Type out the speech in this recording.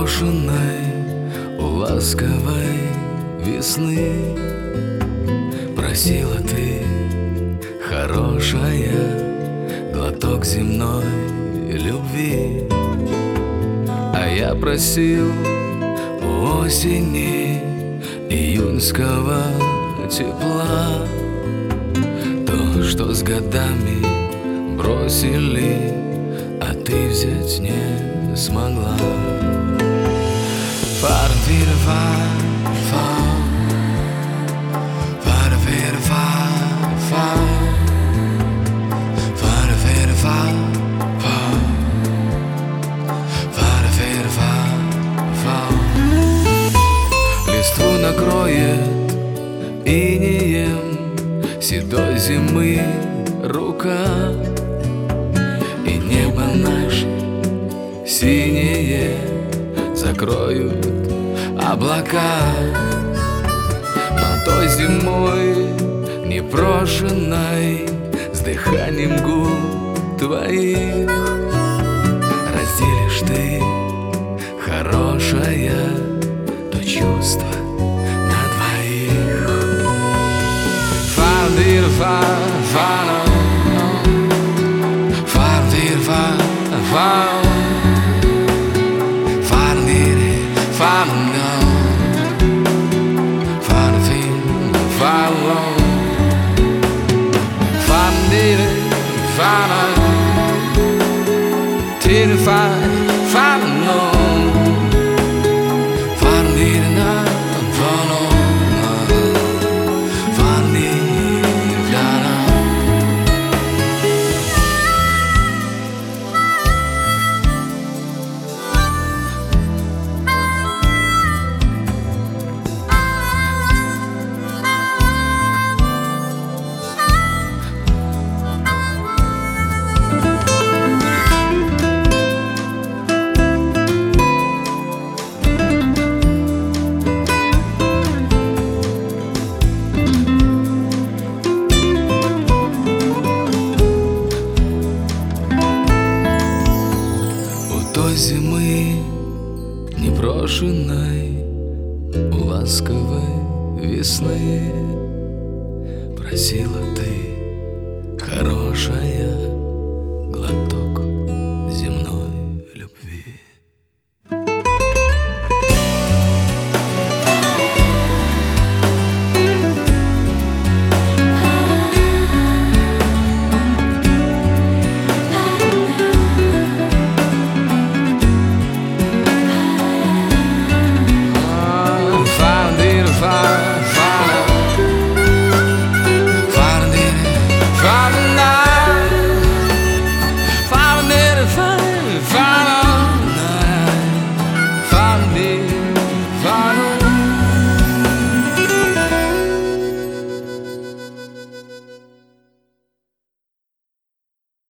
непрошенной, у ласковой весны просила ты, хорошая, глоток земной любви. А я просил у осени июньского тепла, то, что с годами бросили, а ты взять не смогла. Листву накроет инеем седой зимы рука, и небо наше синее закроют облака. Но той зимой непрошенной, с дыханием губ твоих, разделишь ты, хорошая, то чувство на двоих. Той зимы непрошенной, у ласковой весны просила ты,